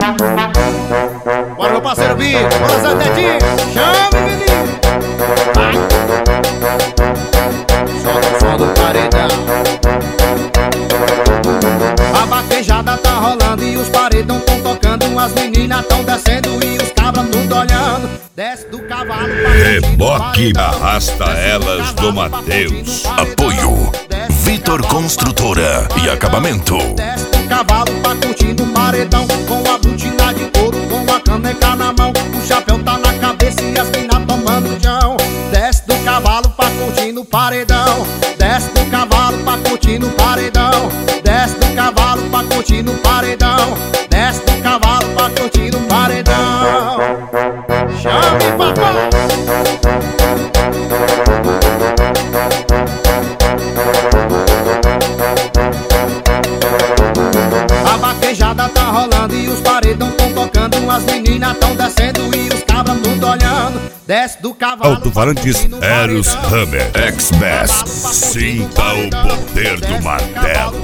Bora, meu parceiro Bico, bora, Zé Tetinho, chame, menino. Vai. Solta o som do paredão. A vaquejada tá rolando e os paredão tão tocando. As meninas tão descendo e os cabras tudo olhando. Desce do cavalo pra Reboque Arrasta Elas do Mateus. Apoio Vitor Construtora e Acabamento. Desce do cavalo pra curtir no paredão, com a botina de couro, com a caneca na mão. O chapéu tá na cabeça e as minas tomando chão. Desce do cavalo pra curtir no paredão. Desce do cavalo pra curtir no paredão. Desce do cavalo pra curtir no paredão. Desce do cavalo pra curtir no paredão. Chame, papai! A vaquejada tá rolando e os paredão tão tocando. As meninas tão descendo e os cabras tudo olhando. Desce do cavalo. Alto-falantes Eros Hammer X-Bass. Sinta o poder do martelo.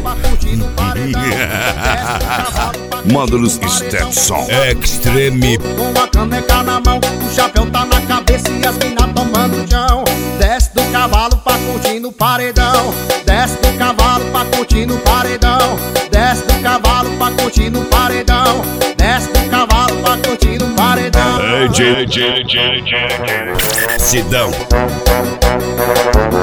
Módulos Stepson Extreme. Com a caneca na mão, o chapéu tá na cabeça e as minas tomando chão. Desce do cavalo pra curtir no paredão. Desce do cavalo pra curtir no paredão. Desce do cavalo pra curtir no paredão. Desce do cavalo pra curtir no paredão. Sidão.